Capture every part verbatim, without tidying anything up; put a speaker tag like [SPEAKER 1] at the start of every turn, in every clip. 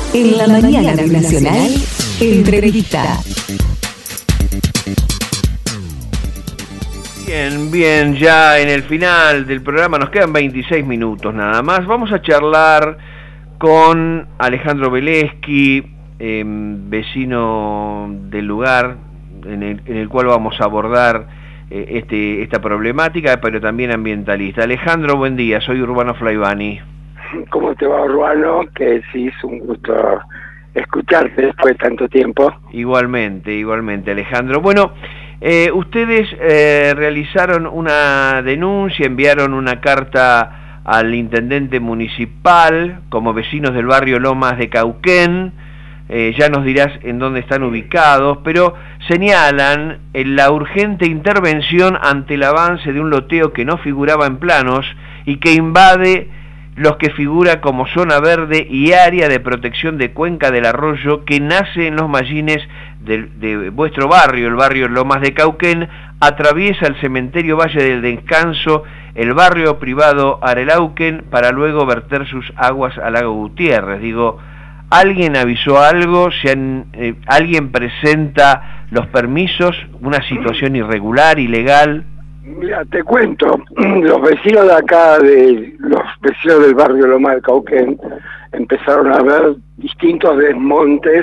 [SPEAKER 1] En la mañana de Nacional, entrevista.
[SPEAKER 2] Bien, bien, ya en el final del programa nos quedan veintiséis minutos nada más. Vamos a charlar con Alejandro Beleschi, eh, vecino del lugar en el, en el cual vamos a abordar eh, este, esta problemática, pero también ambientalista. Alejandro, buen día, soy Urbano Flaivani.
[SPEAKER 3] ¿Cómo te va, Urbano? Que sí, es un gusto escucharte después de tanto tiempo.
[SPEAKER 2] Igualmente, igualmente, Alejandro. Bueno, eh, ustedes eh, realizaron una denuncia, enviaron una carta al intendente municipal como vecinos del barrio Lomas de Cauquén. Eh, ya nos dirás en dónde están ubicados, pero señalan en la urgente intervención ante el avance de un loteo que no figuraba en planos y que invade los que figura como zona verde y área de protección de cuenca del arroyo que nace en los mallines de, de vuestro barrio, el barrio Lomas de Cauquén, atraviesa el cementerio Valle del Descanso, el barrio privado Arelauquén, para luego verter sus aguas al lago Gutiérrez. Digo, ¿alguien avisó algo? ¿Se han, eh, ¿Alguien presenta los permisos? ¿Una situación irregular, ilegal?
[SPEAKER 3] Mira, te cuento, los vecinos de acá, de los vecinos del barrio Loma de Cauquén, empezaron a ver distintos desmontes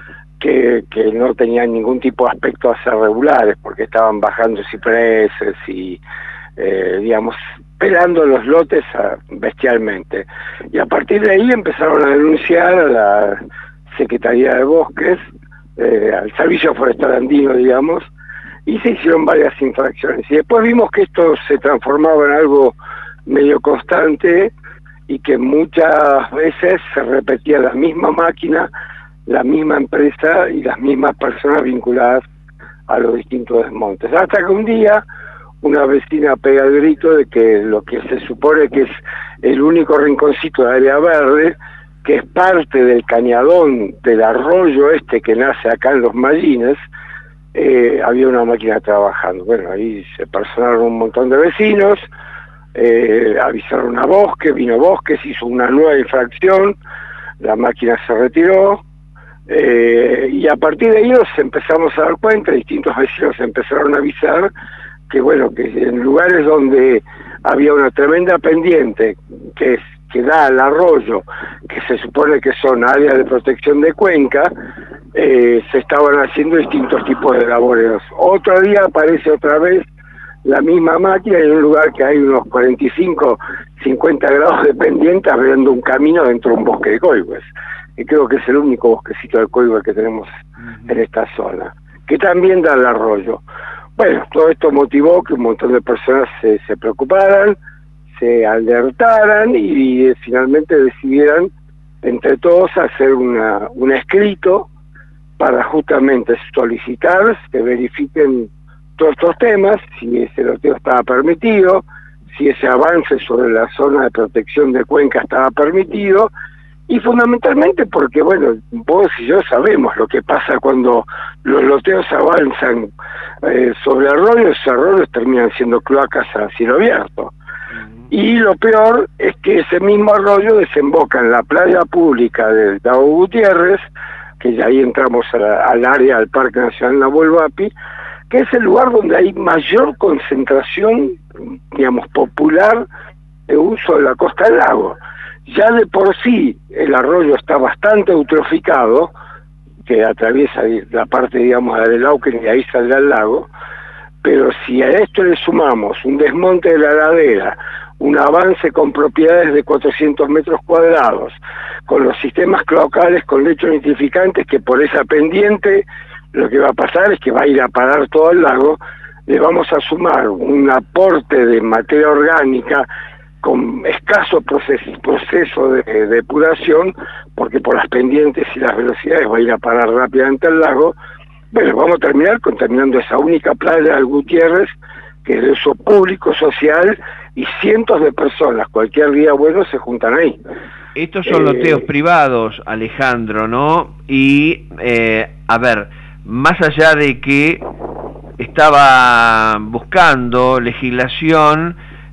[SPEAKER 3] que, que no tenían ningún tipo de aspecto a ser regulares, porque estaban bajando cipreses y, eh, digamos, pelando los lotes a, bestialmente. Y a partir de ahí empezaron a denunciar a la Secretaría de Bosques, eh, al Servicio Forestal Andino, digamos, y se hicieron varias infracciones. Y después vimos que esto se transformaba en algo medio constante y que muchas veces se repetía la misma máquina, la misma empresa y las mismas personas vinculadas a los distintos desmontes. Hasta que un día una vecina pega el grito de que lo que se supone que es el único rinconcito de área verde, que es parte del cañadón del arroyo este que nace acá en los Mallines, Eh, había una máquina trabajando. Bueno, ahí se personaron un montón de vecinos, eh, avisaron a Bosques, vino Bosques, hizo una nueva infracción, la máquina se retiró, eh, y a partir de ahí nos empezamos a dar cuenta, distintos vecinos empezaron a avisar que, bueno, que en lugares donde había una tremenda pendiente, que es que da al arroyo, que se supone que son áreas de protección de cuenca, eh, se estaban haciendo distintos tipos de labores. Otro día aparece otra vez la misma máquina en un lugar que hay unos cuarenta y cinco, cincuenta grados de pendiente abriendo un camino dentro de un bosque de coigües. Y creo que es el único bosquecito de coigües que tenemos en esta zona, que también da al arroyo. Bueno, todo esto motivó que un montón de personas se, se preocuparan, se alertaran y, y finalmente decidieran entre todos hacer una, un escrito para justamente solicitar que verifiquen todos estos temas, si ese loteo estaba permitido, si ese avance sobre la zona de protección de cuenca estaba permitido, y fundamentalmente porque, bueno, vos y yo sabemos lo que pasa cuando los loteos avanzan eh, sobre arroyos, esos arroyos terminan siendo cloacas a cielo abierto. Y lo peor es que ese mismo arroyo desemboca en la playa pública del lago Gutiérrez, que ya ahí entramos a la, al área del Parque Nacional Nahuel Huapi, que es el lugar donde hay mayor concentración, digamos, popular de uso de la costa del lago. Ya de por sí el arroyo está bastante eutroficado, que atraviesa la parte, digamos, de Arelauquén y ahí saldrá el lago, pero si a esto le sumamos un desmonte de la ladera, un avance con propiedades de cuatrocientos metros cuadrados, con los sistemas cloacales con lechos nitrificantes, que por esa pendiente lo que va a pasar es que va a ir a parar todo el lago, le vamos a sumar un aporte de materia orgánica con escaso proceso, proceso de, de depuración, porque por las pendientes y las velocidades va a ir a parar rápidamente al lago. Bueno, vamos a terminar contaminando esa única playa del Gutiérrez, que es de uso público, social, y cientos de personas, cualquier día bueno, se juntan ahí.
[SPEAKER 2] Estos son
[SPEAKER 3] eh,
[SPEAKER 2] loteos privados, Alejandro, ¿no? Y, eh, a ver, más allá de que estaba buscando legislación,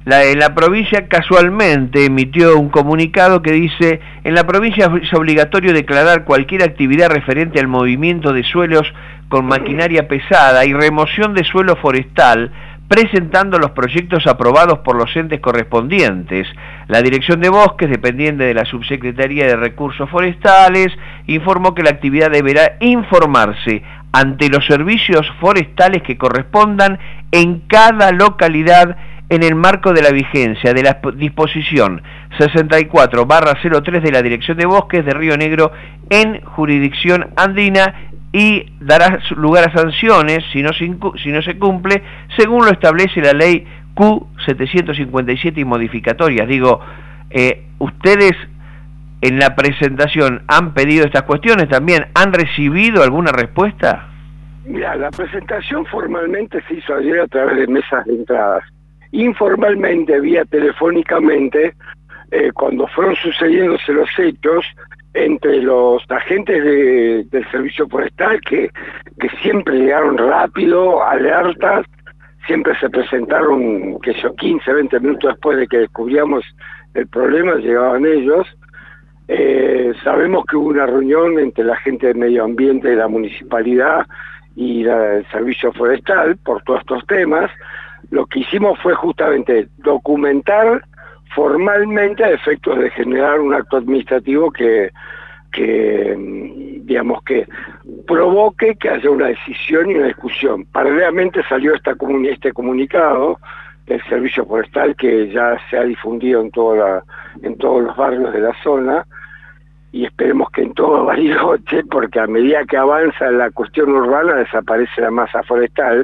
[SPEAKER 2] La, en la provincia casualmente emitió un comunicado que dice: en la provincia es obligatorio declarar cualquier actividad referente al movimiento de suelos con maquinaria pesada y remoción de suelo forestal, presentando los proyectos aprobados por los entes correspondientes. La Dirección de Bosques, dependiente de la Subsecretaría de Recursos Forestales, informó que la actividad deberá informarse ante los servicios forestales que correspondan en cada localidad en el marco de la vigencia de la disposición sesenta y cuatro barra cero tres de la Dirección de Bosques de Río Negro en jurisdicción andina, y dará lugar a sanciones si no, se, si no se cumple, según lo establece la ley Q setecientos cincuenta y siete y modificatorias. Digo, eh, ustedes en la presentación han pedido estas cuestiones también, ¿han recibido alguna respuesta?
[SPEAKER 3] Mira, la presentación formalmente se hizo ayer a través de mesas de entradas. Informalmente, vía telefónicamente, eh, cuando fueron sucediéndose los hechos, entre los agentes de, del servicio forestal que, que siempre llegaron rápido, alertas, siempre se presentaron, que yo, quince, veinte minutos después de que descubríamos el problema, llegaban ellos. Eh, sabemos que hubo una reunión entre la gente de medio ambiente de la municipalidad y la, el servicio forestal por todos estos temas. Lo que hicimos fue justamente documentar formalmente a efectos de generar un acto administrativo que, que digamos que provoque que haya una decisión y una discusión. Paralelamente salió esta comuni este comunicado del Servicio Forestal que ya se ha difundido en, toda la, en todos los barrios de la zona, y esperemos que en todo Bariloche, porque a medida que avanza la cuestión urbana desaparece la masa forestal.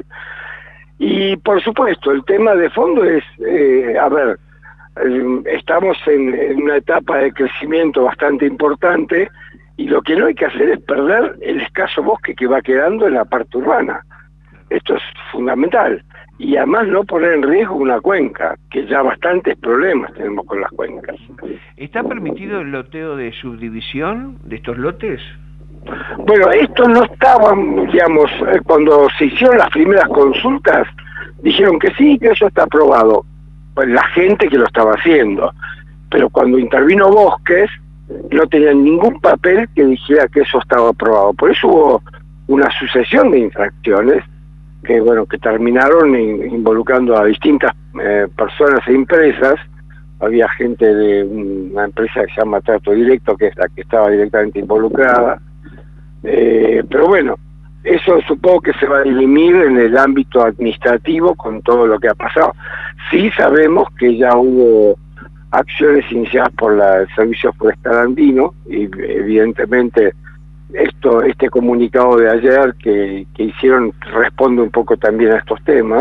[SPEAKER 3] Y por supuesto, el tema de fondo es, eh, a ver, estamos en, en una etapa de crecimiento bastante importante y lo que no hay que hacer es perder el escaso bosque que va quedando en la parte urbana. Esto es fundamental. Y además no poner en riesgo una cuenca, que ya bastantes problemas tenemos con las cuencas.
[SPEAKER 2] ¿Está permitido el loteo de subdivisión de estos lotes?
[SPEAKER 3] Bueno, esto no estaba, digamos, cuando se hicieron las primeras consultas, dijeron que sí, que eso está aprobado. Pues la gente que lo estaba haciendo, pero cuando intervino Bosques no tenían ningún papel que dijera que eso estaba aprobado. Por eso hubo una sucesión de infracciones que bueno que terminaron in, involucrando a distintas eh, personas e empresas. Había gente de una empresa que se llama Trato Directo, que es la que estaba directamente involucrada, eh, pero bueno, eso supongo que se va a dirimir en el ámbito administrativo con todo lo que ha pasado. Sí sabemos que ya hubo acciones iniciadas por la, el Servicio Forestal Andino, y evidentemente esto, este comunicado de ayer que, que hicieron responde un poco también a estos temas.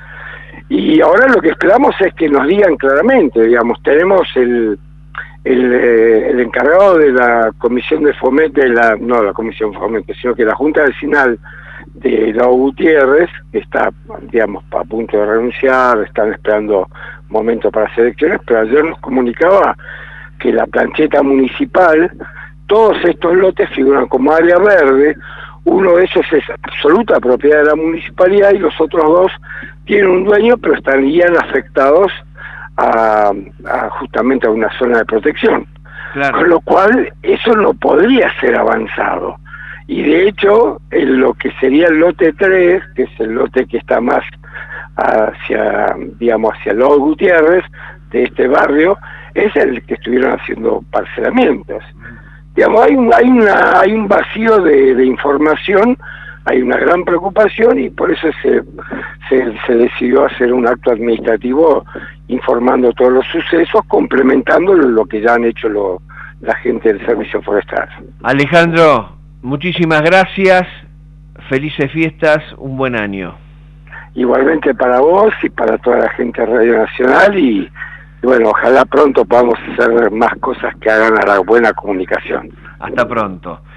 [SPEAKER 3] Y ahora lo que esperamos es que nos digan claramente, digamos, tenemos el, el, eh, el encargado de la Comisión de Fomento, de la, no la Comisión de Fomento, sino que la Junta Vecinal de Lago Gutiérrez, que está, digamos, a punto de renunciar, están esperando momento para hacer elecciones, pero ayer nos comunicaba que la plancheta municipal, todos estos lotes figuran como área verde. Uno de ellos es absoluta propiedad de la municipalidad y los otros dos tienen un dueño, pero estarían afectados a, a justamente a una zona de protección. Claro. Con lo cual eso no podría ser avanzado. Y de hecho, en lo que sería el lote tres, que es el lote que está más hacia, digamos, hacia Lago Gutiérrez, de este barrio, es el que estuvieron haciendo parcelamientos. Digamos, hay un, hay una, hay un vacío de, de información, hay una gran preocupación y por eso se, se, se decidió hacer un acto administrativo informando todos los sucesos, complementando lo que ya han hecho lo, la gente del Servicio Forestal.
[SPEAKER 2] Alejandro, muchísimas gracias, felices fiestas, un buen año.
[SPEAKER 3] Igualmente para vos y para toda la gente de Radio Nacional y, y bueno, ojalá pronto podamos hacer más cosas que hagan a la buena comunicación.
[SPEAKER 2] Hasta pronto.